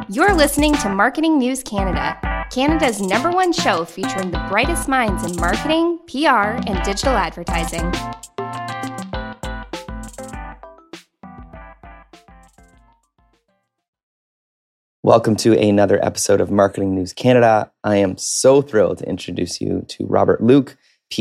You're listening to Marketing News Canada, Canada's #1 show featuring the brightest minds in marketing, PR, and digital advertising. Welcome to another episode of Marketing News Canada. I am so thrilled to introduce you to Robert Luke,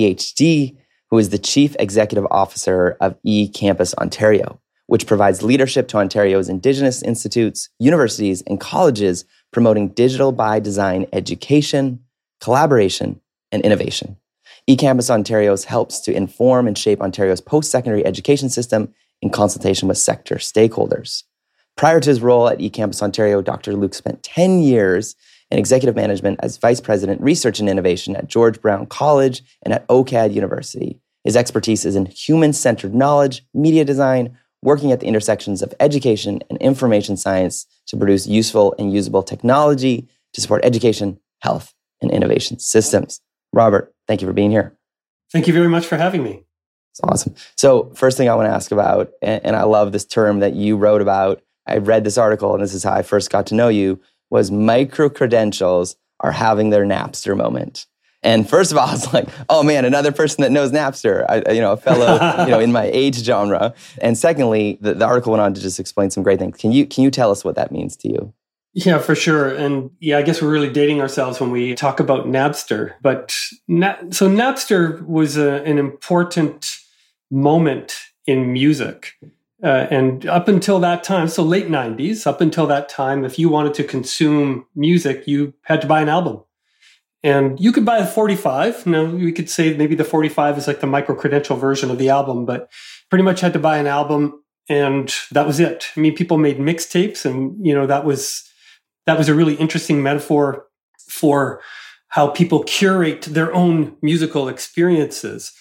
PhD, who is the Chief Executive Officer of eCampus Ontario, which provides leadership to Ontario's Indigenous institutes, universities, and colleges promoting digital by design education, collaboration, and innovation. eCampus Ontario helps to inform and shape Ontario's post-secondary education system in consultation with sector stakeholders. Prior to his role at eCampus Ontario, Dr. Luke spent 10 years in executive management as Vice President, Research and Innovation at George Brown College and at OCAD University. His expertise is in human-centered knowledge, media design, working at the intersections of education and information science to produce useful and usable technology to support education, health, and innovation systems. Robert, thank you for being here. Thank you very much for having me. It's awesome. So first thing I want to ask about, and I love this term that you wrote about, I read this article, and this is how I first got to know you, was micro-credentials are having their Napster moment. And first of all, I was like, oh man, another person that knows Napster, a fellow, in my age genre. And secondly, the article went on to just explain some great things. Can you tell us what that means to you? Yeah, for sure. And yeah, I guess we're really dating ourselves when we talk about Napster. But so Napster was an important moment in music. And up until that time, so late 90s, up until that time, if you wanted to consume music, you had to buy an album. And you could buy a 45. Now, we could say maybe the 45 is like the micro-credential version of the album, but pretty much had to buy an album, and that was it. I mean, people made mixtapes, and that was a really interesting metaphor for how people curate their own musical experiences.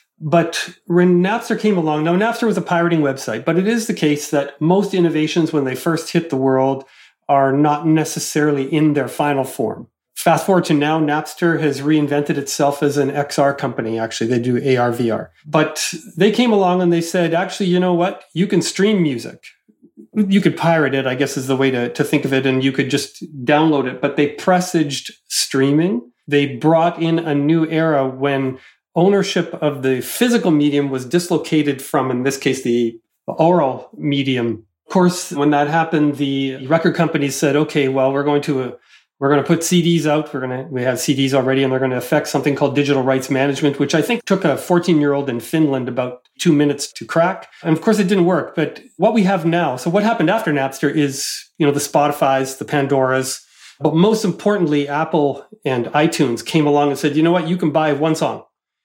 But when Napster came along, now Napster was a pirating website, but it is the case that most innovations, when they first hit the world, are not necessarily in their final form. Fast forward to now, Napster has reinvented itself as an XR company. Actually, they do AR, VR. But they came along and they said, actually, you know what? You can stream music. You could pirate it, I guess is the way to think of it, and you could just download it. But they presaged streaming. They brought in a new era when ownership of the physical medium was dislocated from, in this case, the oral medium. Of course, when that happened, the record companies said, okay, well, we're going to put CDs out. We have CDs already, and they're going to affect something called digital rights management, which I think took a 14-year-old in Finland about 2 minutes to crack. And of course, it didn't work. But what we have now, so what happened after Napster is, the Spotifys, the Pandoras, but most importantly, Apple and iTunes came along and said, you know what, you can buy one song,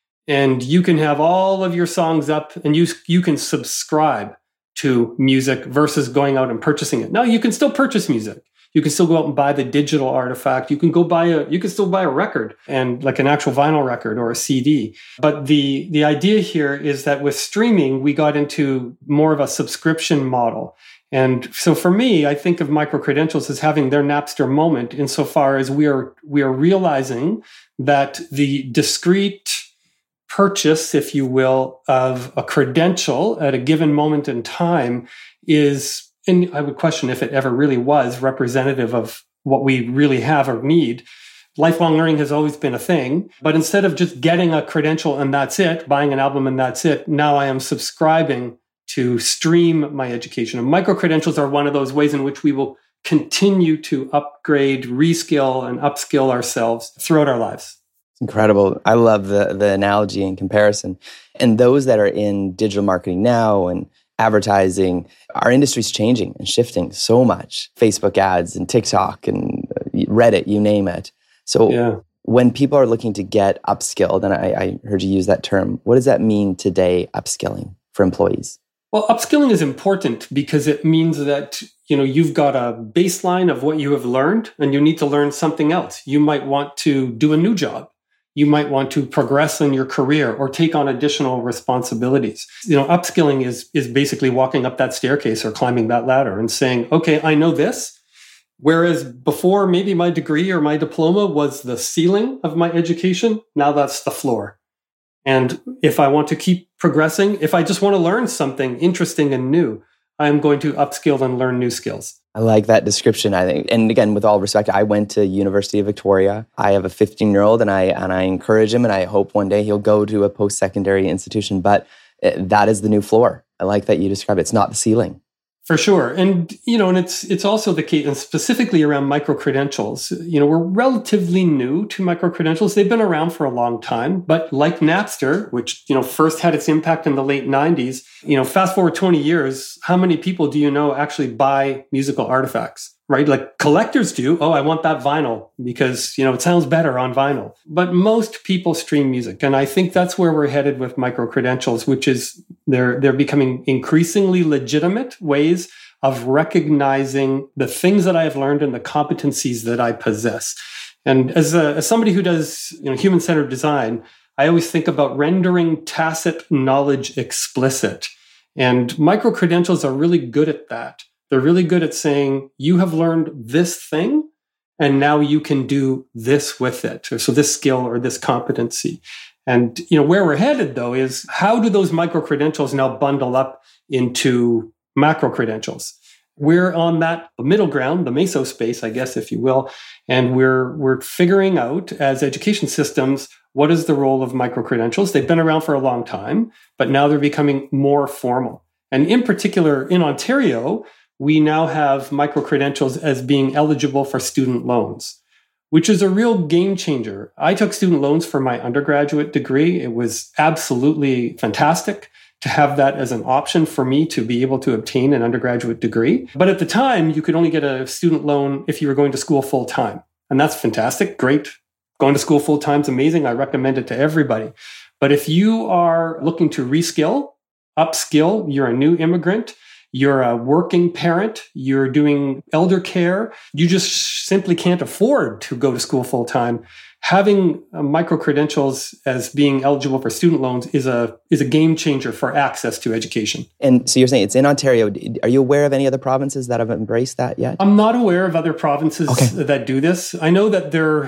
and you can have all of your songs up, and you can subscribe to music versus going out and purchasing it. Now, you can still purchase music. You can still go out and buy the digital artifact. You can still buy a record, and like an actual vinyl record or a CD. But the idea here is that with streaming, we got into more of a subscription model. And so for me, I think of micro-credentials as having their Napster moment insofar as we are realizing that the discrete purchase, if you will, of a credential at a given moment in time is, and I would question if it ever really was representative of what we really have or need. Lifelong learning has always been a thing, but instead of just getting a credential and that's it, buying an album and that's it, now I am subscribing to stream my education. And micro-credentials are one of those ways in which we will continue to upgrade, reskill, and upskill ourselves throughout our lives. Incredible. I love the analogy and comparison. And those that are in digital marketing now and advertising, our industry's changing and shifting so much. Facebook ads and TikTok and Reddit, you name it. So when people are looking to get upskilled, and I heard you use that term, what does that mean today, upskilling for employees? Well, upskilling is important because it means that, you've got a baseline of what you have learned and you need to learn something else. You might want to do a new job. You might want to progress in your career or take on additional responsibilities. Upskilling is basically walking up that staircase or climbing that ladder and saying, okay, I know this. Whereas before, maybe my degree or my diploma was the ceiling of my education. Now that's the floor. And if I want to keep progressing, if I just want to learn something interesting and new, I am going to upskill and learn new skills. I like that description, I think. And again, with all respect, I went to University of Victoria. I have a 15-year-old and I encourage him and I hope one day he'll go to a post-secondary institution. But that is the new floor. I like that you describe it. It's not the ceiling. For sure. And, and it's also the case, and specifically around micro-credentials, we're relatively new to micro-credentials. They've been around for a long time, but like Napster, which, first had its impact in the late 90s, fast forward 20 years, how many people do you know actually buy musical artifacts, right? Like collectors do. Oh, I want that vinyl because, it sounds better on vinyl. But most people stream music. And I think that's where we're headed with micro-credentials, which is they're becoming increasingly legitimate ways of recognizing the things that I have learned and the competencies that I possess. And as somebody who does human-centered design, I always think about rendering tacit knowledge explicit. And micro-credentials are really good at that. They're really good at saying, you have learned this thing, and now you can do this with it. So this skill or this competency. And, where we're headed, though, is how do those micro-credentials now bundle up into macro-credentials? We're on that middle ground, the meso space, I guess, if you will. And we're figuring out as education systems, what is the role of micro-credentials? They've been around for a long time, but now they're becoming more formal. And in particular, in Ontario, we now have micro-credentials as being eligible for student loans, which is a real game changer. I took student loans for my undergraduate degree. It was absolutely fantastic to have that as an option for me to be able to obtain an undergraduate degree. But at the time, you could only get a student loan if you were going to school full time. And that's fantastic. Great. Going to school full time is amazing. I recommend it to everybody. But if you are looking to reskill, upskill, you're a new immigrant, you're a working parent, you're doing elder care, you just simply can't afford to go to school full time. Having micro-credentials as being eligible for student loans is a game changer for access to education. And so you're saying it's in Ontario. Are you aware of any other provinces that have embraced that yet? I'm not aware of other provinces that do this. I know that the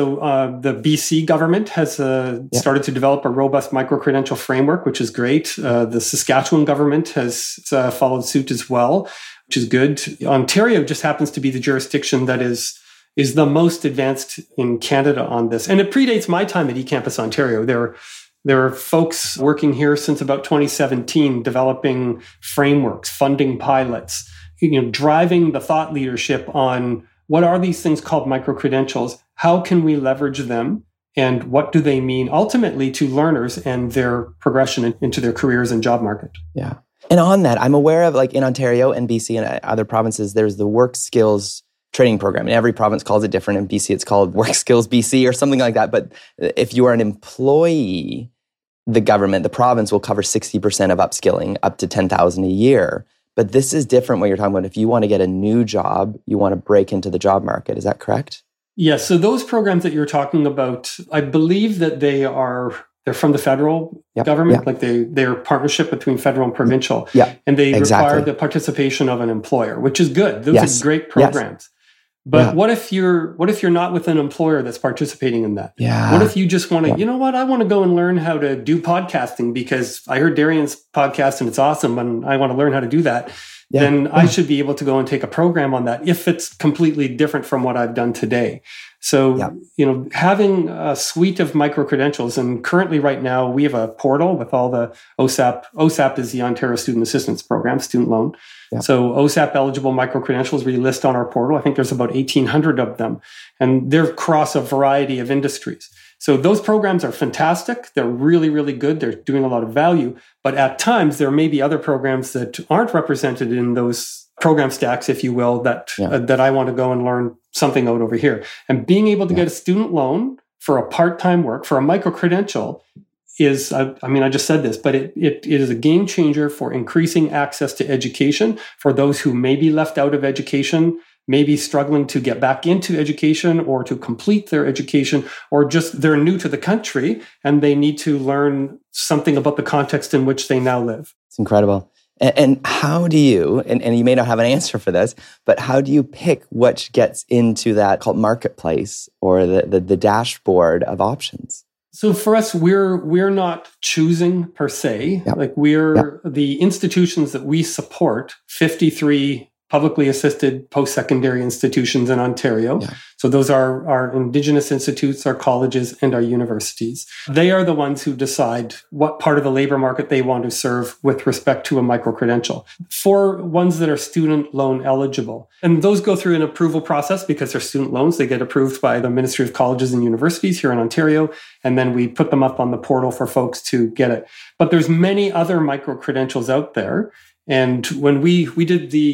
BC government has started to develop a robust micro-credential framework, which is great. The Saskatchewan government has followed suit as well, which is good. Ontario just happens to be the jurisdiction that is the most advanced in Canada on this. And it predates my time at eCampus Ontario. There are folks working here since about 2017, developing frameworks, funding pilots, driving the thought leadership on what are these things called micro-credentials? How can we leverage them? And what do they mean ultimately to learners and their progression into their careers and job market? Yeah. And on that, I'm aware of in Ontario and BC and other provinces, there's the work skills training program. And every province calls it different. In BC, it's called Work Skills BC or something like that. But if you are an employee, the province will cover 60% of upskilling up to $10,000 a year. But this is different when you're talking about if you want to get a new job, you want to break into the job market. Is that correct? Yes. So those programs that you're talking about, I believe that they're from the federal government, like they're partnership between federal and provincial. Yeah, and they require the participation of an employer, which is good. Those are great programs. Yes. But what if you're not with an employer that's participating in that? Yeah. What if you just want to, I want to go and learn how to do podcasting because I heard Darian's podcast and it's awesome and I want to learn how to do that. Yeah. Then I should be able to go and take a program on that if it's completely different from what I've done today. So, having a suite of micro-credentials, and currently right now we have a portal with all the OSAP. OSAP is the Ontario Student Assistance Program, student loan. Yep. So OSAP eligible micro-credentials we list on our portal. I think there's about 1,800 of them, and they're across a variety of industries. So those programs are fantastic. They're really, really good. They're doing a lot of value. But at times, there may be other programs that aren't represented in those program stacks, if you will, that I want to go and learn something out over here. And being able to get a student loan for a part-time work, for a micro-credential, is, I just said this, but it is a game changer for increasing access to education for those who may be left out of education, maybe struggling to get back into education or to complete their education, or just they're new to the country and they need to learn something about the context in which they now live. It's incredible. And how do you, and you may not have an answer for this, but how do you pick what gets into that called marketplace or the dashboard of options? So for us, we're not choosing per se. Yep. Like the institutions that we support, 53 publicly assisted post-secondary institutions in Ontario. Yeah. So those are our Indigenous institutes, our colleges, and our universities. They are the ones who decide what part of the labor market they want to serve with respect to a micro-credential. For ones that are student loan eligible, and those go through an approval process because they're student loans. They get approved by the Ministry of Colleges and Universities here in Ontario, and then we put them up on the portal for folks to get it. But there's many other micro-credentials out there. And when we did the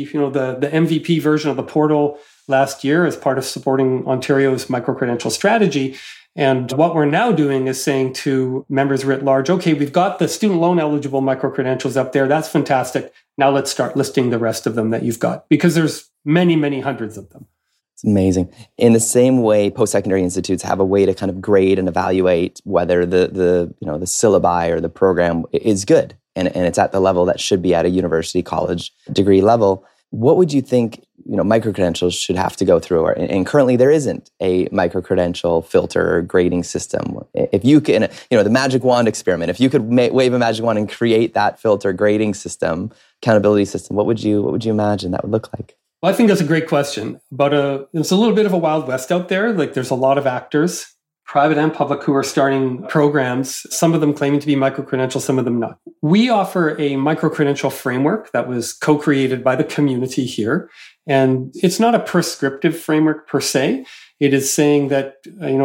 MVP version of the portal last year as part of supporting Ontario's micro-credential strategy, and what we're now doing is saying to members writ large, okay, we've got the student loan eligible micro-credentials up there. That's fantastic. Now let's start listing the rest of them that you've got, because there's many, many hundreds of them. It's amazing. In the same way, post-secondary institutes have a way to kind of grade and evaluate whether the syllabi or the program is good. And it's at the level that should be at a university college degree level. What would you think, micro-credentials should have to go through? And currently there isn't a micro-credential filter or grading system. If you can, the magic wand experiment, if you could wave a magic wand and create that filter grading system, accountability system, what would you imagine that would look like? Well, I think that's a great question. But it's a little bit of a wild west out there. Like there's a lot of actors, private and public, who are starting programs, some of them claiming to be micro-credential, some of them not. We offer a micro-credential framework that was co-created by the community here. And it's not a prescriptive framework per se. It is saying that,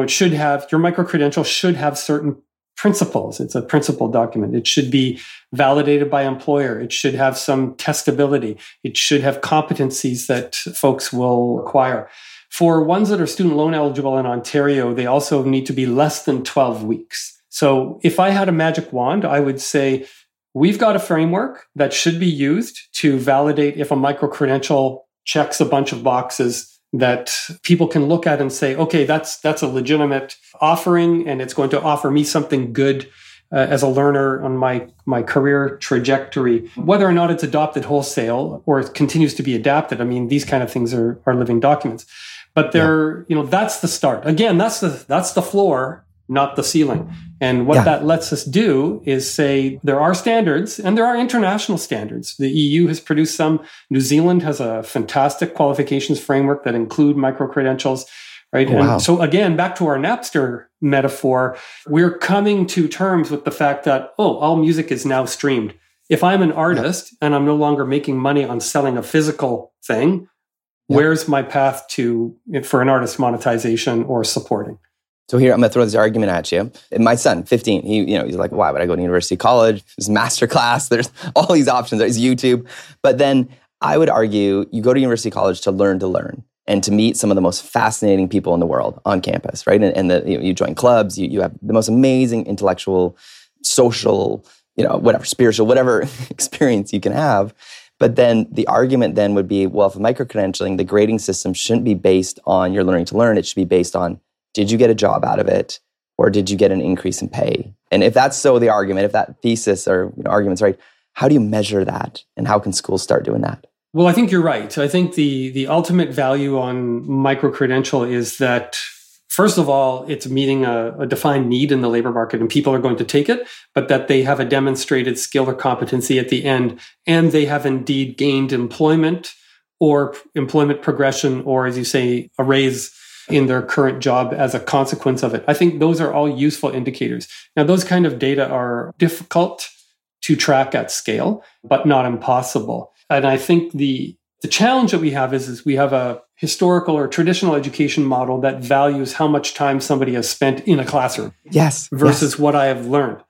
your micro-credential should have certain principles. It's a principle document. It should be validated by employer. It should have some testability. It should have competencies that folks will acquire. For ones that are student loan eligible in Ontario, they also need to be less than 12 weeks. So if I had a magic wand, I would say we've got a framework that should be used to validate if a micro-credential checks a bunch of boxes that people can look at and say, okay, that's a legitimate offering, and it's going to offer me something good as a learner on my career trajectory. Whether or not it's adopted wholesale or it continues to be adapted, I mean, these kind of things are living documents. But that's the start. Again, that's the floor, not the ceiling. And what that lets us do is say there are standards, and there are international standards. The EU has produced some. New Zealand has a fantastic qualifications framework that include micro-credentials, right? Oh, wow. And so again, back to our Napster metaphor, we're coming to terms with the fact that, all music is now streamed. If I'm an artist and I'm no longer making money on selling a physical thing, where's my path for an artist monetization or supporting? So here, I'm going to throw this argument at you. My son, 15, he's like, why would I go to university college? There's masterclass. There's all these options. There's YouTube. But then I would argue you go to university college to learn and to meet some of the most fascinating people in the world on campus, right? And you join clubs. You have the most amazing intellectual, social, spiritual, whatever experience you can have. But then the argument then would be, well, for micro-credentialing, the grading system shouldn't be based on your learning to learn. It should be based on, did you get a job out of it? Or did you get an increase in pay? And if that's so the argument, if that thesis or argument's right, how do you measure that? And how can schools start doing that? Well, I think you're right. I think the ultimate value on micro-credential is that, first of all, it's meeting a defined need in the labor market, and people are going to take it, but that they have a demonstrated skill or competency at the end, and they have indeed gained employment or employment progression, or as you say, a raise in their current job as a consequence of it. I think those are all useful indicators. Now, those kind of data are difficult to track at scale, but not impossible. And I think the challenge that we have is we have a historical or traditional education model that values how much time somebody has spent in a classroom versus what I have learned.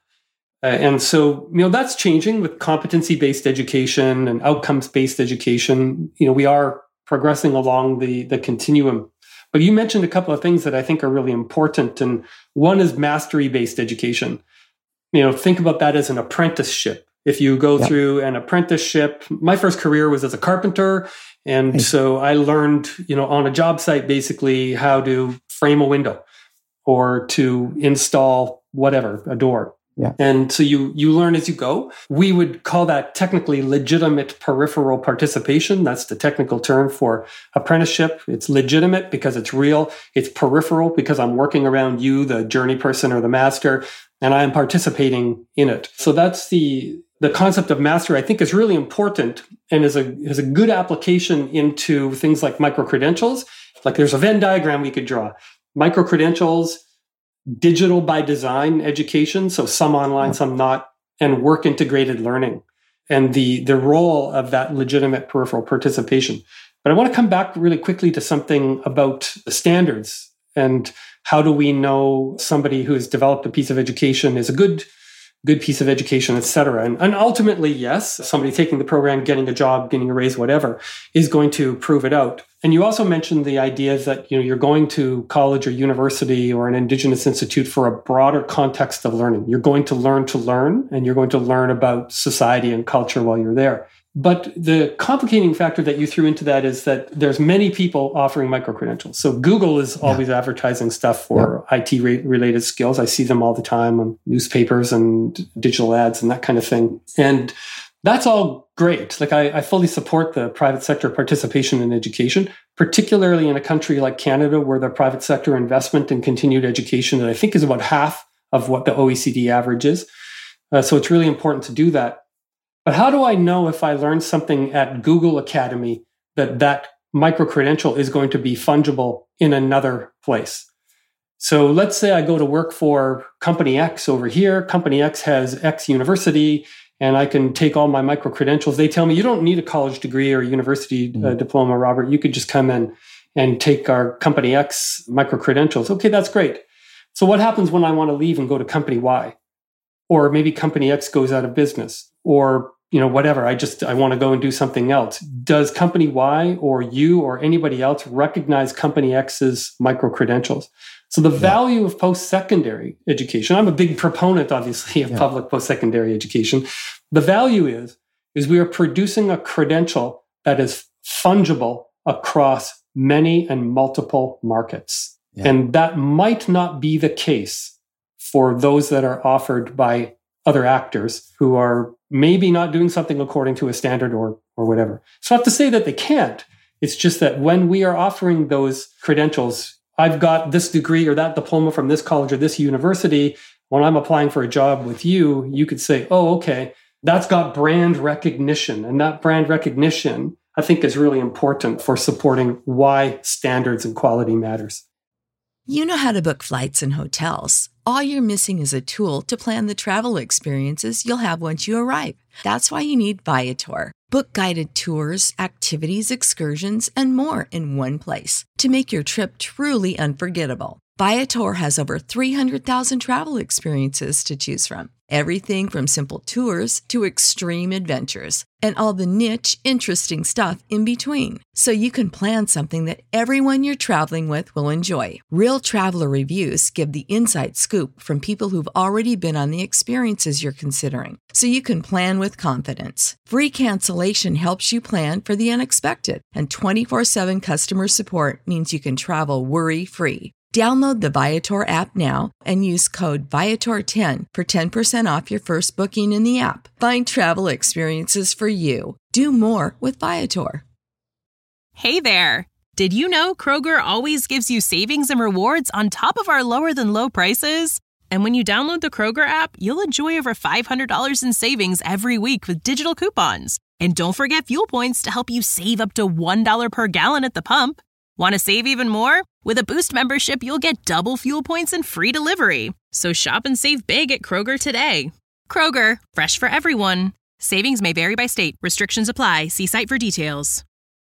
And so, that's changing with competency-based education and outcomes-based education. We are progressing along the continuum. But you mentioned a couple of things that I think are really important. And one is mastery-based education. Think about that as an apprenticeship. If you go through an apprenticeship, my first career was as a carpenter. And so I learned, on a job site, basically how to frame a window or to install whatever, a door. Yeah. And so you learn as you go. We would call that technically legitimate peripheral participation. That's the technical term for apprenticeship. It's legitimate because it's real. It's peripheral because I'm working around you, the journey person or the master, and I am participating in it. So that's the concept of mastery, I think, is really important and is a good application into things like micro-credentials. Like there's a Venn diagram we could draw. Micro-credentials, digital by design education, so some online, some not, and work integrated learning, and the role of that legitimate peripheral participation. But I want to come back really quickly to something about the standards and how do we know somebody who has developed a piece of education is a good piece of education, et cetera. And ultimately, yes, somebody taking the program, getting a job, getting a raise, whatever, is going to prove it out. And you also mentioned the idea that you're going to college or university or an Indigenous institute for a broader context of learning. You're going to learn, and you're going to learn about society and culture while you're there. But the complicating factor that you threw into that is that there's many people offering micro-credentials. So Google is always advertising stuff for IT-related skills. I see them all the time on newspapers and digital ads and that kind of thing. And that's all great. Like I fully support the private sector participation in education, particularly in a country like Canada where the private sector investment in continued education, I think, is about half of what the OECD average is. So it's really important to do that. But how do I know if I learn something at Google Academy that micro-credential is going to be fungible in another place? So let's say I go to work for Company X over here. Company X has X university, and I can take all my micro-credentials. They tell me, you don't need a college degree or a university diploma, Robert. You could just come in and take our Company X micro-credentials. Okay, that's great. So what happens when I want to leave and go to Company Y? Or maybe Company X goes out of business, or whatever. I want to go and do something else. Does Company Y or you or anybody else recognize Company X's micro-credentials? So the value of post-secondary education, I'm a big proponent, obviously, of public post-secondary education. The value is we are producing a credential that is fungible across many and multiple markets. Yeah. And that might not be the case for those that are offered by other actors who are maybe not doing something according to a standard or whatever. It's not to say that they can't. It's just that when we are offering those credentials, I've got this degree or that diploma from this college or this university. When I'm applying for a job with you, you could say, oh, okay, that's got brand recognition. And that brand recognition, I think, is really important for supporting why standards and quality matters. You know how to book flights and hotels. All you're missing is a tool to plan the travel experiences you'll have once you arrive. That's why you need Viator. Book guided tours, activities, excursions, and more in one place to make your trip truly unforgettable. Viator has over 300,000 travel experiences to choose from. Everything from simple tours to extreme adventures and all the niche, interesting stuff in between. So you can plan something that everyone you're traveling with will enjoy. Real traveler reviews give the inside scoop from people who've already been on the experiences you're considering. So you can plan with confidence. Free cancellation helps you plan for the unexpected. And 24/7 customer support means you can travel worry-free. Download the Viator app now and use code Viator10 for 10% off your first booking in the app. Find travel experiences for you. Do more with Viator. Hey there. Did you know Kroger always gives you savings and rewards on top of our lower than low prices? And when you download the Kroger app, you'll enjoy over $500 in savings every week with digital coupons. And don't forget fuel points to help you save up to $1 per gallon at the pump. Want to save even more? With a Boost membership, you'll get double fuel points and free delivery. So shop and save big at Kroger today. Kroger, fresh for everyone. Savings may vary by state. Restrictions apply. See site for details.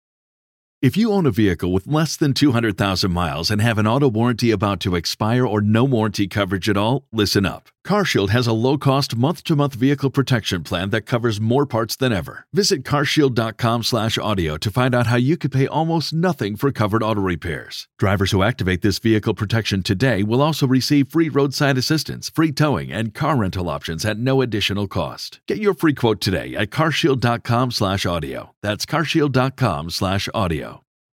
If you own a vehicle with less than 200,000 miles and have an auto warranty about to expire or no warranty coverage at all, listen up. CarShield has a low-cost month-to-month vehicle protection plan that covers more parts than ever. Visit carshield.com/audio to find out how you could pay almost nothing for covered auto repairs. Drivers who activate this vehicle protection today will also receive free roadside assistance, free towing, and car rental options at no additional cost. Get your free quote today at carshield.com/audio. That's carshield.com/audio.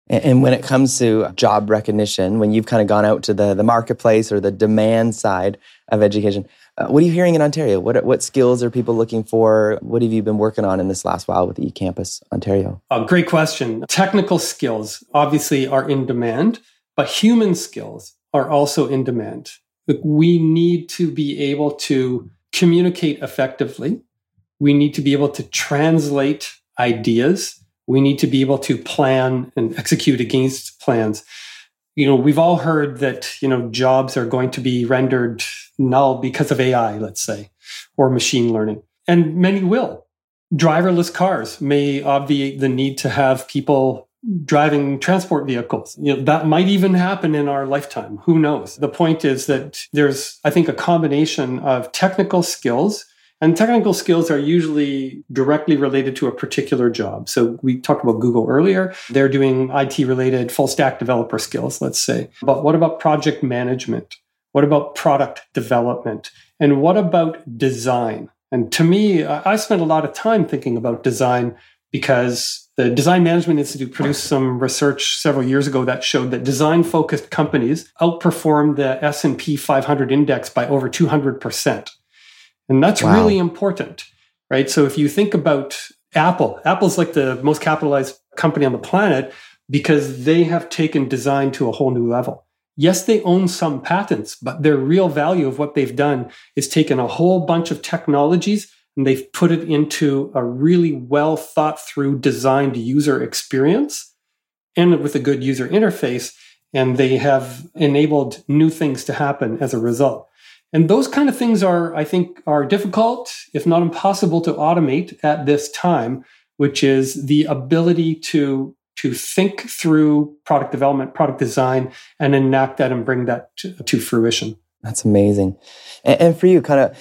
And when it comes to job recognition, when you've kind of gone out to the marketplace or the demand side of education, what are you hearing in Ontario? What skills are people looking for? What have you been working on in this last while with eCampus Ontario? Great question. Technical skills obviously are in demand, but human skills are also in demand. We need to be able to communicate effectively. We need to be able to translate ideas. We need to be able to plan and execute against plans. We've all heard that, jobs are going to be rendered null because of AI, let's say, or machine learning. And many will. Driverless cars may obviate the need to have people driving transport vehicles. That might even happen in our lifetime. Who knows? The point is that there's, I think, a combination of technical skills. And technical skills are usually directly related to a particular job. So we talked about Google earlier. They're doing IT-related full stack developer skills, let's say. But what about project management? What about product development? And what about design? And to me, I spent a lot of time thinking about design because the Design Management Institute produced some research several years ago that showed that design-focused companies outperformed the S&P 500 index by over 200%. And that's really important, right? So if you think about Apple's like the most capitalized company on the planet because they have taken design to a whole new level. Yes, they own some patents, but their real value of what they've done is taken a whole bunch of technologies and they've put it into a really well thought through designed user experience and with a good user interface. And they have enabled new things to happen as a result. And those kind of things I think, are difficult, if not impossible, to automate at this time, which is the ability to think through product development, product design, and enact that and bring that to fruition. That's amazing. And for you, kind of,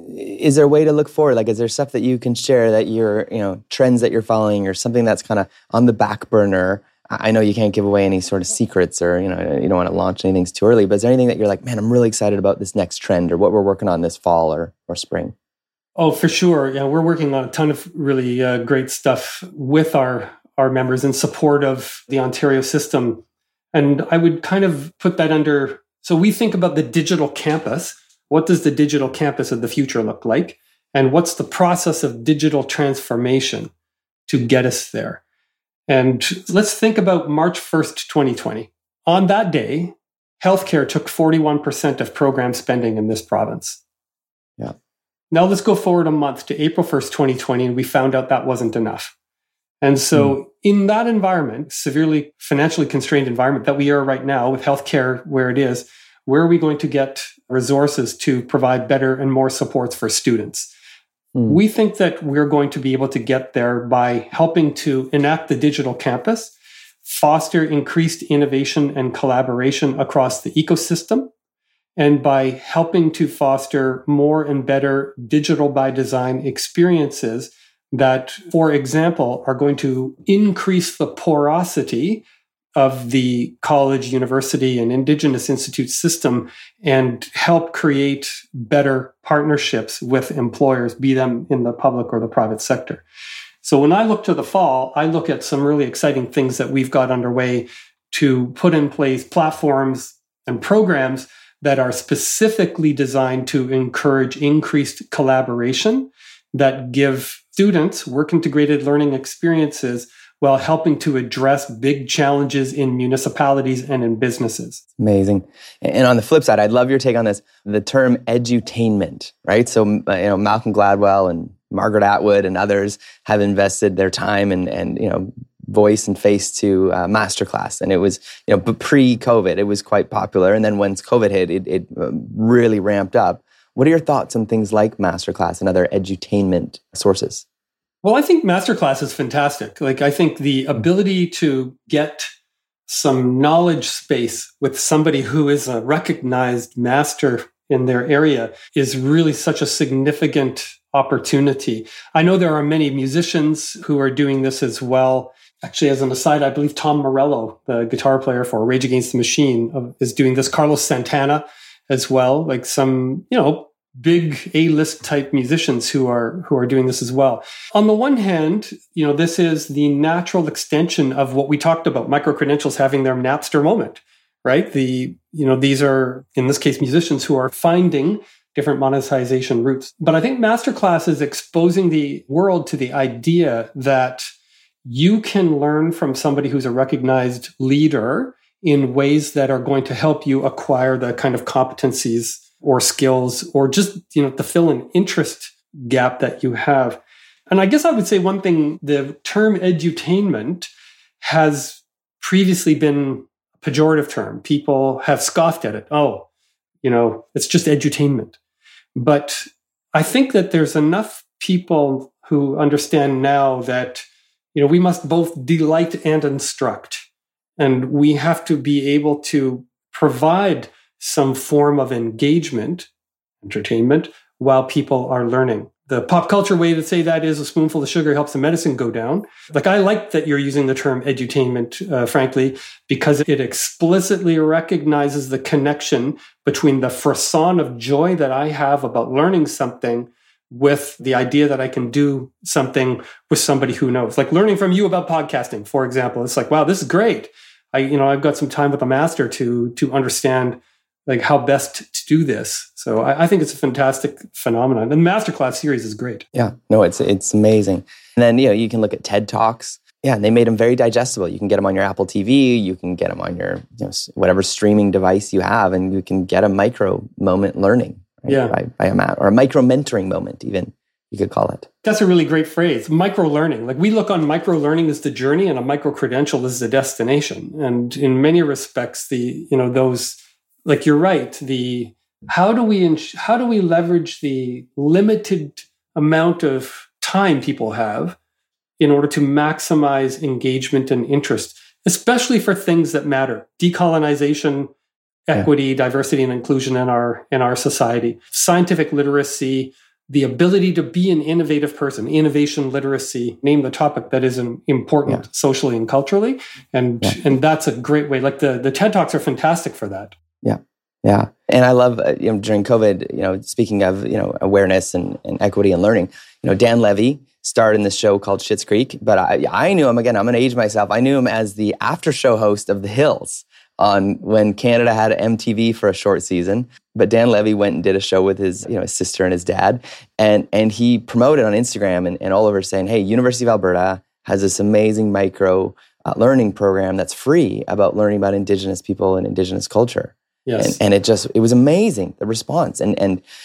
is there a way to look forward? Like, is there stuff that you can share that you're, trends that you're following or something that's kind of on the back burner? I know you can't give away any sort of secrets or, you don't want to launch anything too early, but is there anything that you're like, man, I'm really excited about this next trend or what we're working on this fall or spring? Oh, for sure. Yeah, we're working on a ton of really great stuff with our members in support of the Ontario system. And I would kind of put that under, so we think about the digital campus. What does the digital campus of the future look like? And what's the process of digital transformation to get us there? And let's think about March 1st, 2020. On that day, healthcare took 41% of program spending in this province. Yeah. Now let's go forward a month to April 1st, 2020, and we found out that wasn't enough. And so in that environment, severely financially constrained environment that we are right now with healthcare where it is, where are we going to get resources to provide better and more supports for students? We think that we're going to be able to get there by helping to enact the digital campus, foster increased innovation and collaboration across the ecosystem, and by helping to foster more and better digital by design experiences that, for example, are going to increase the porosity of the college, university, and Indigenous Institute system and help create better partnerships with employers, be them in the public or the private sector. So when I look to the fall, I look at some really exciting things that we've got underway to put in place platforms and programs that are specifically designed to encourage increased collaboration that give students work-integrated learning experiences while helping to address big challenges in municipalities and in businesses. Amazing. And on the flip side, I'd love your take on this, the term edutainment, right? So, Malcolm Gladwell and Margaret Atwood and others have invested their time and voice and face to Masterclass. And it was, but pre-COVID, it was quite popular. And then once COVID hit, it really ramped up. What are your thoughts on things like Masterclass and other edutainment sources? Well, I think Masterclass is fantastic. I think the ability to get some knowledge space with somebody who is a recognized master in their area is really such a significant opportunity. I know there are many musicians who are doing this as well. Actually, as an aside, I believe Tom Morello, the guitar player for Rage Against the Machine, is doing this. Carlos Santana as well. Some, big A-list type musicians who are doing this as well. On the one hand, this is the natural extension of what we talked about, micro-credentials having their Napster moment, right? These are, in this case, musicians who are finding different monetization routes. But I think Masterclass is exposing the world to the idea that you can learn from somebody who's a recognized leader in ways that are going to help you acquire the kind of competencies or skills, or just, to fill an interest gap that you have. And I guess I would say one thing, the term edutainment has previously been a pejorative term. People have scoffed at it. Oh, it's just edutainment. But I think that there's enough people who understand now that, we must both delight and instruct. And we have to be able to provide some form of engagement, entertainment, while people are learning. The pop culture way to say that is a spoonful of sugar helps the medicine go down. Like, I like that you're using the term edutainment, frankly, because it explicitly recognizes the connection between the frisson of joy that I have about learning something with the idea that I can do something with somebody who knows. Like learning from you about podcasting, for example. It's like, wow, this is great. I've got some time with a master to understand like how best to do this. So I think it's a fantastic phenomenon. And the Masterclass series is great. Yeah, no, it's amazing. And then, you can look at TED Talks. Yeah, and they made them very digestible. You can get them on your Apple TV. You can get them on your whatever streaming device you have, and you can get a micro moment learning, right? Yeah, by a mat, or a micro mentoring moment, even you could call it. That's a really great phrase, micro learning. Like we look on micro learning as the journey, and a micro credential as the destination. And in many respects, those. Like you're right. How do we leverage the limited amount of time people have in order to maximize engagement and interest, especially for things that matter: decolonization, equity, diversity, and inclusion in our society, scientific literacy, the ability to be an innovative person, innovation literacy, name the topic that is important socially and culturally, and that's a great way. Like the TED Talks are fantastic for that. Yeah. And I love, during COVID, speaking of, awareness and equity and learning, Dan Levy starred in this show called Schitt's Creek, but I knew him, again, I'm going to age myself. I knew him as the after show host of The Hills when Canada had MTV for a short season. But Dan Levy went and did a show with his, his sister and his dad. And he promoted on Instagram and all over saying, hey, University of Alberta has this amazing micro learning program that's free about learning about Indigenous people and Indigenous culture. Yes. And it was amazing, the response, and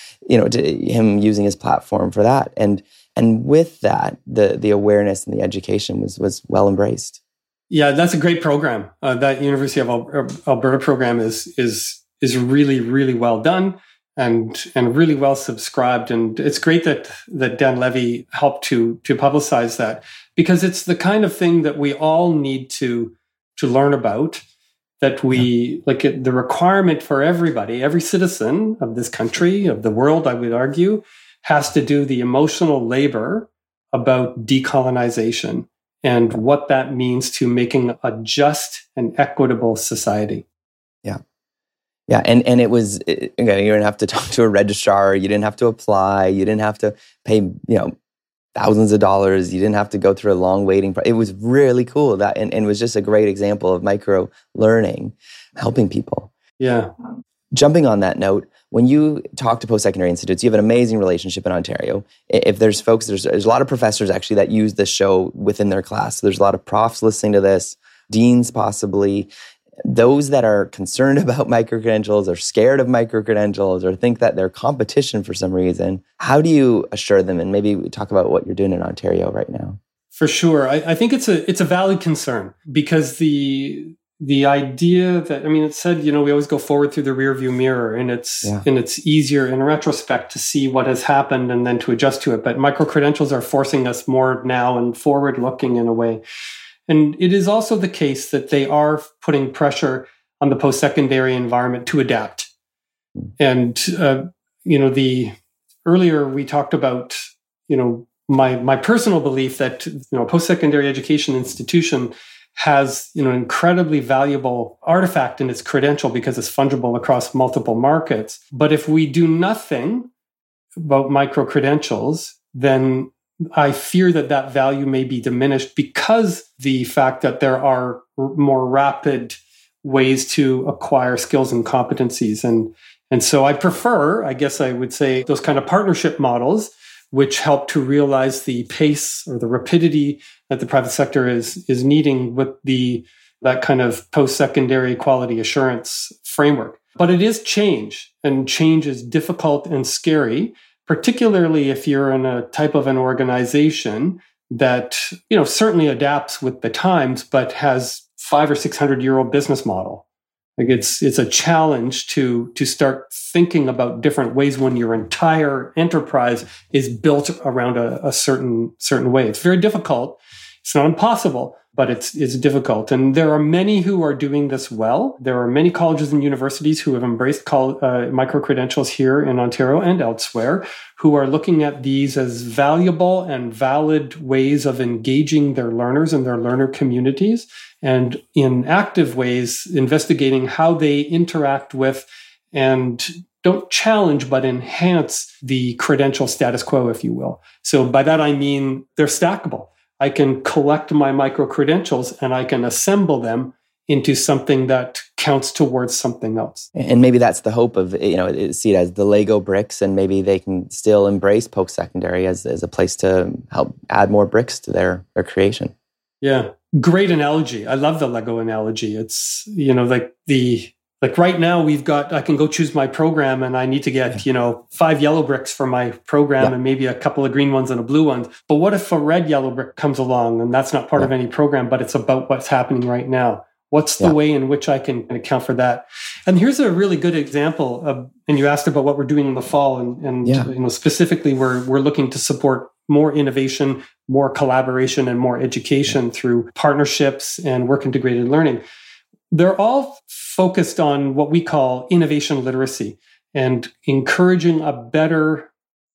him using his platform for that. And with that, the awareness and the education was well embraced. Yeah, that's a great program. That University of Alberta program is really, really well done and really well subscribed. And it's great that Dan Levy helped to publicize that, because it's the kind of thing that we all need to learn about. That we, the requirement for everybody, every citizen of this country, of the world, I would argue, has to do the emotional labor about decolonization and what that means to making a just and equitable society. Yeah. Yeah. And it was, you didn't have to talk to a registrar. You didn't have to apply. You didn't have to pay, thousands of dollars. You didn't have to go through a long waiting process. It was really cool and it was just a great example of micro learning, helping people. Yeah. Jumping on that note, when you talk to post-secondary institutes, you have an amazing relationship in Ontario. If there's folks, there's a lot of professors actually that use this show within their class. So there's a lot of profs listening to this, deans possibly. Those that are concerned about micro-credentials or scared of micro-credentials or think that they're competition for some reason, how do you assure them? And maybe we talk about what you're doing in Ontario right now. For sure. I think it's a valid concern, because the idea that, it said, we always go forward through the rearview mirror, and it's easier in retrospect to see what has happened and then to adjust to it. But micro-credentials are forcing us more now and forward-looking in a way. And it is also the case that they are putting pressure on the post-secondary environment to adapt. And, earlier we talked about, my personal belief that, a post-secondary education institution has, an incredibly valuable artifact in its credential because it's fungible across multiple markets. But if we do nothing about micro-credentials, then I fear that value may be diminished because the fact that there are more rapid ways to acquire skills and competencies. And so I prefer, I guess I would say, those kind of partnership models, which help to realize the pace or the rapidity that the private sector is needing with that kind of post-secondary quality assurance framework. But it is change, and change is difficult and scary, particularly if you're in a type of an organization that, certainly adapts with the times, but has 500 or 600-year-old business model. Like it's a challenge to start thinking about different ways when your entire enterprise is built around a certain way. It's very difficult. It's not impossible, but it's difficult. And there are many who are doing this well. There are many colleges and universities who have embraced micro-credentials here in Ontario and elsewhere, who are looking at these as valuable and valid ways of engaging their learners and their learner communities, and in active ways, investigating how they interact with and don't challenge, but enhance the credential status quo, if you will. So by that, I mean they're stackable. I can collect my micro-credentials and I can assemble them into something that counts towards something else. And maybe that's the hope of, see it as the Lego bricks, and maybe they can still embrace post-secondary as a place to help add more bricks to their creation. Yeah, great analogy. I love the Lego analogy. It's, like right now I can go choose my program and I need to get, 5 yellow bricks for my program and maybe a couple of green ones and a blue one. But what if a red yellow brick comes along and that's not part of any program, but it's about what's happening right now? What's the way in which I can account for that? And here's a really good example of, and you asked about what we're doing in the fall, and specifically we're looking to support more innovation, more collaboration, and more education through partnerships and work integrated learning. They're all focused on what we call innovation literacy and encouraging a better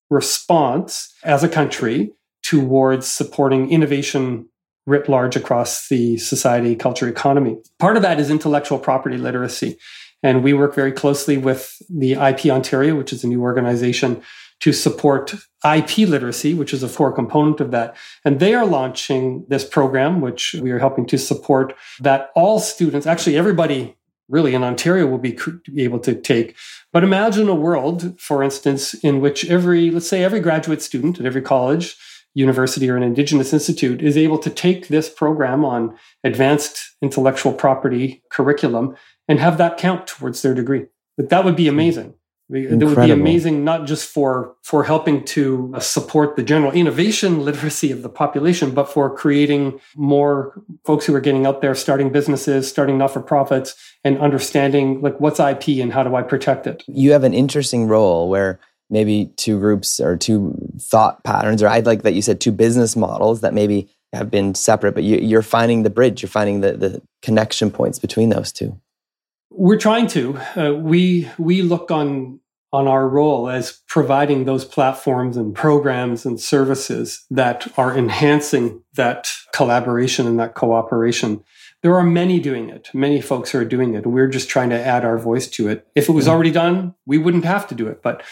response as a country towards supporting innovation writ large across the society, culture, economy. Part of that is intellectual property literacy. And we work very closely with the IP Ontario, which is a new organization, to support IP literacy, which is a core component of that. And they are launching this program, which we are helping to support, that all students, actually everybody really in Ontario, will be able to take. But imagine a world, for instance, in which every graduate student at every college, university, or an Indigenous institute is able to take this program on advanced intellectual property curriculum and have that count towards their degree. But that would be amazing. Incredible. It would be amazing, not just for helping to support the general innovation literacy of the population, but for creating more folks who are getting out there, starting businesses, starting not-for-profits, and understanding like what's IP and how do I protect it. You have an interesting role where maybe two groups or two thought patterns, or I'd like that you said two business models that maybe have been separate, but you're finding the bridge, you're finding the connection points between those two. We're trying to. We look on our role as providing those platforms and programs and services that are enhancing that collaboration and that cooperation. There are many doing it. Many folks are doing it. We're just trying to add our voice to it. If it was already done, we wouldn't have to do it. But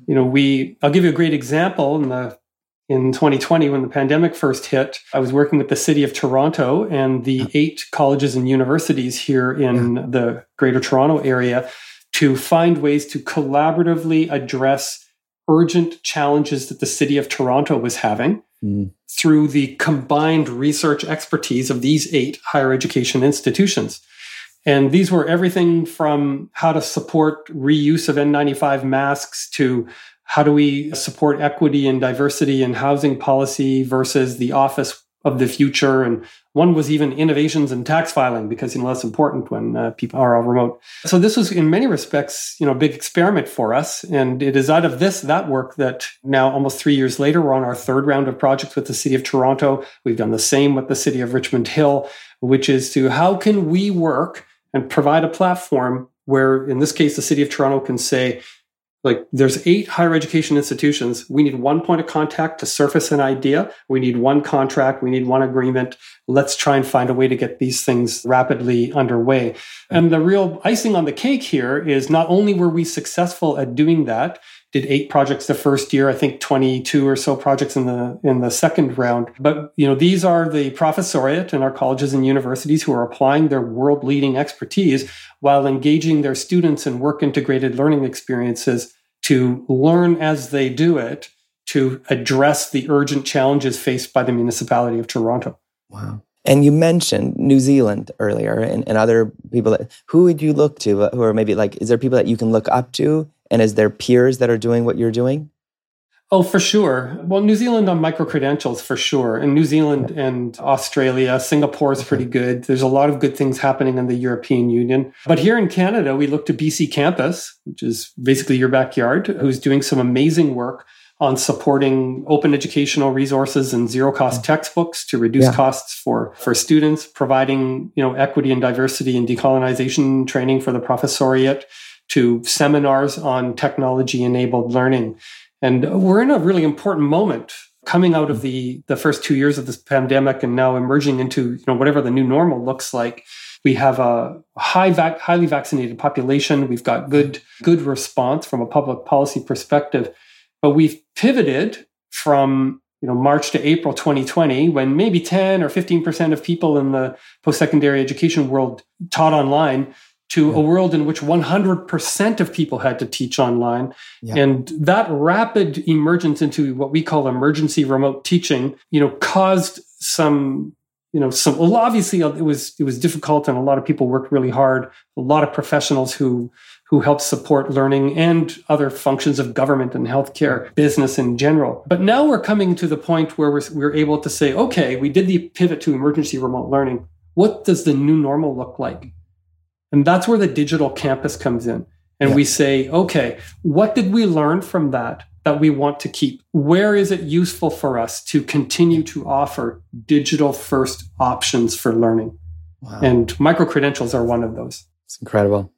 I'll give you a great example. In 2020, when the pandemic first hit, I was working with the City of Toronto and the 8 colleges and universities here in the Greater Toronto area to find ways to collaboratively address urgent challenges that the City of Toronto was having through the combined research expertise of these 8 higher education institutions. And these were everything from how to support reuse of N95 masks to how do we support equity and diversity in housing policy versus the office of the future. And one was even innovations in tax filing, because that's important when people are all remote. So this was in many respects, a big experiment for us. And it is out of that work that now, almost 3 years later, we're on our 3rd round of projects with the City of Toronto. We've done the same with the City of Richmond Hill, which is to how can we work and provide a platform where, in this case, the City of Toronto can say, there's 8 higher education institutions. We need one point of contact to surface an idea. We need one contract. We need one agreement. Let's try and find a way to get these things rapidly underway. And the real icing on the cake here is not only were we successful at doing that did 8 projects the first year, I think 22 or so projects in the second round. But, these are the professoriate in our colleges and universities who are applying their world-leading expertise while engaging their students in work-integrated learning experiences to learn as they do it, to address the urgent challenges faced by the municipality of Toronto. Wow. And you mentioned New Zealand earlier and other people. Who would you look to who are maybe is there people that you can look up to? And is there peers that are doing what you're doing? Oh, for sure. Well, New Zealand on micro-credentials, for sure. And New Zealand and Australia, Singapore is pretty good. There's a lot of good things happening in the European Union. But here in Canada, we look to BC Campus, which is basically your backyard, who's doing some amazing work on supporting open educational resources and zero-cost textbooks to reduce costs for students, providing equity and diversity and decolonization training for the professoriate, to seminars on technology-enabled learning. And we're in a really important moment coming out of the first 2 years of this pandemic and now emerging into whatever the new normal looks like. We have a highly vaccinated population. We've got good response from a public policy perspective. But we've pivoted from March to April 2020, when maybe 10 or 15% of people in the post-secondary education world taught online, to a world in which 100% of people had to teach online. Yeah. And that rapid emergence into what we call emergency remote teaching, caused some, well, obviously it was difficult, and a lot of people worked really hard. A lot of professionals who help support learning and other functions of government and healthcare, business in general. But now we're coming to the point where we're able to say, okay, we did the pivot to emergency remote learning. What does the new normal look like? And that's where the digital campus comes in. And we say, okay, what did we learn from that we want to keep? Where is it useful for us to continue to offer digital first options for learning? Wow. And micro-credentials are one of those. It's incredible.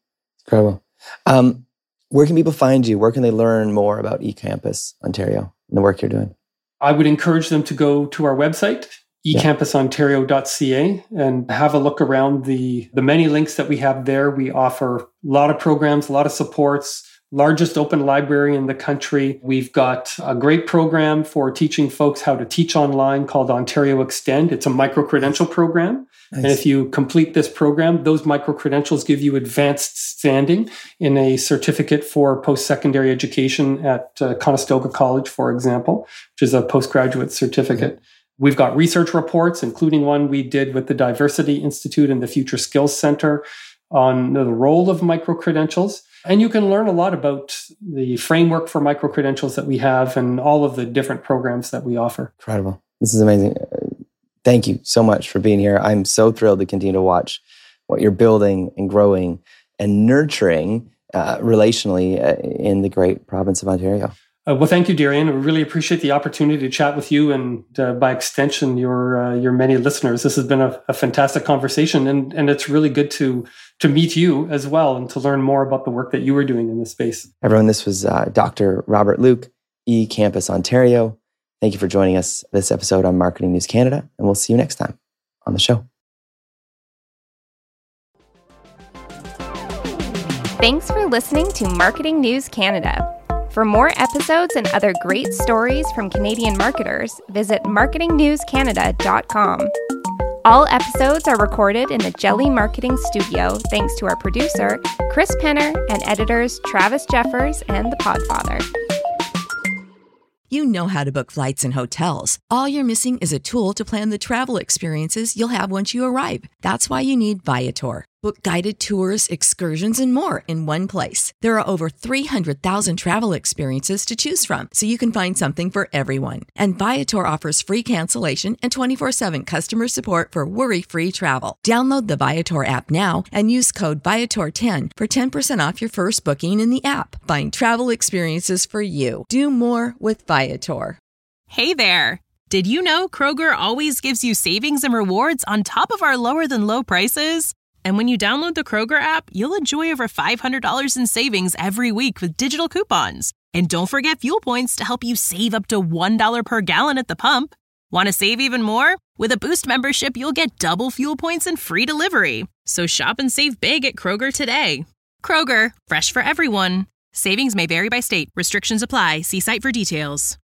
Where can people find you? Where can they learn more about eCampus Ontario and the work you're doing? I would encourage them to go to our website, ecampusontario.ca, and have a look around the many links that we have there. We offer a lot of programs, a lot of supports, largest open library in the country. We've got a great program for teaching folks how to teach online called Ontario Extend. It's a micro-credential program. Nice. And if you complete this program, those micro-credentials give you advanced standing in a certificate for post-secondary education at Conestoga College, for example, which is a postgraduate certificate. Yeah. We've got research reports, including one we did with the Diversity Institute and the Future Skills Center on the role of micro-credentials. And you can learn a lot about the framework for micro-credentials that we have and all of the different programs that we offer. Incredible. This is amazing. Thank you so much for being here. I'm so thrilled to continue to watch what you're building and growing and nurturing relationally in the great province of Ontario. Well, thank you, Darian. We really appreciate the opportunity to chat with you and, by extension, your many listeners. This has been a fantastic conversation, and it's really good to meet you as well and to learn more about the work that you are doing in this space. Everyone, this was Dr. Robert Luke, eCampus Ontario. Thank you for joining us this episode on Marketing News Canada, and we'll see you next time on the show. Thanks for listening to Marketing News Canada. For more episodes and other great stories from Canadian marketers, visit marketingnewscanada.com. All episodes are recorded in the Jelly Marketing Studio thanks to our producer, Chris Penner, and editors Travis Jeffers and The Podfather. You know how to book flights and hotels. All you're missing is a tool to plan the travel experiences you'll have once you arrive. That's why you need Viator. Book guided tours, excursions, and more in one place. There are over 300,000 travel experiences to choose from, so you can find something for everyone. And Viator offers free cancellation and 24/7 customer support for worry-free travel. Download the Viator app now and use code Viator10 for 10% off your first booking in the app. Find travel experiences for you. Do more with Viator. Hey there! Did you know Kroger always gives you savings and rewards on top of our lower-than-low prices? And when you download the Kroger app, you'll enjoy over $500 in savings every week with digital coupons. And don't forget fuel points to help you save up to $1 per gallon at the pump. Want to save even more? With a Boost membership, you'll get double fuel points and free delivery. So shop and save big at Kroger today. Kroger, fresh for everyone. Savings may vary by state. Restrictions apply. See site for details.